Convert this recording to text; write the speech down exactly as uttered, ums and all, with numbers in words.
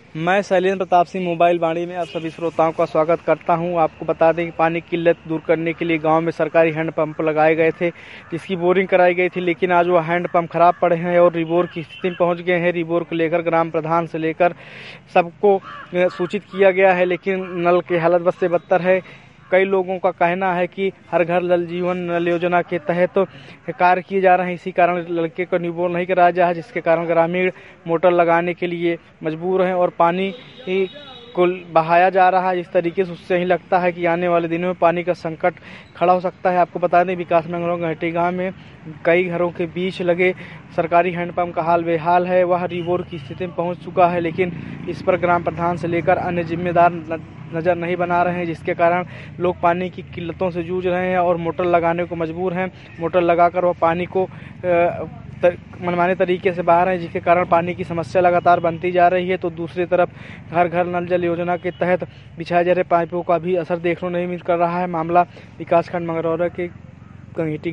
मैं शैलेंद्र प्रताप सिंह मोबाइल वाणी में आप सभी श्रोताओं का स्वागत करता हूं। आपको बता दें कि पानी की किल्लत दूर करने के लिए गांव में सरकारी हैंडपंप लगाए गए थे, जिसकी बोरिंग कराई गई थी, लेकिन आज वो हैंडपंप खराब पड़े हैं और रिबोर की स्थिति में पहुंच गए हैं। रिबोर को लेकर ग्राम प्रधान से लेकर सबको सूचित किया गया है, लेकिन नल की हालत बद से बदतर है। कई लोगों का कहना है कि हर घर जल जीवन नल योजना के तहत तो कार्य किए जा रहे हैं, इसी कारण लड़के को रिबोर नहीं कराया जा है, जिसके कारण ग्रामीण मोटर लगाने के लिए मजबूर हैं और पानी को बहाया जा रहा है। इस तरीके से उससे ही लगता है कि आने वाले दिनों में पानी का संकट खड़ा हो सकता है। आपको बता दें, विकासनगर घाटी गांव में कई घरों के बीच लगे सरकारी हैंडपंप का हाल बेहाल है। वह रिबोर की स्थिति में पहुंच चुका है, लेकिन इस पर ग्राम प्रधान से लेकर अन्य जिम्मेदार नज़र नहीं बना रहे हैं, जिसके कारण लोग पानी की किल्लतों से जूझ रहे हैं और मोटर लगाने को मजबूर हैं। मोटर लगाकर वह पानी को मनमाने तरीके से बहा रहे हैं, जिसके कारण पानी की समस्या लगातार बनती जा रही है। तो दूसरी तरफ घर घर नल जल योजना के तहत बिछाए जा रहे पाइपों का भी असर देखने को नहीं मिल कर रहा है। मामला विकासखंड मंगरौरा के घंटी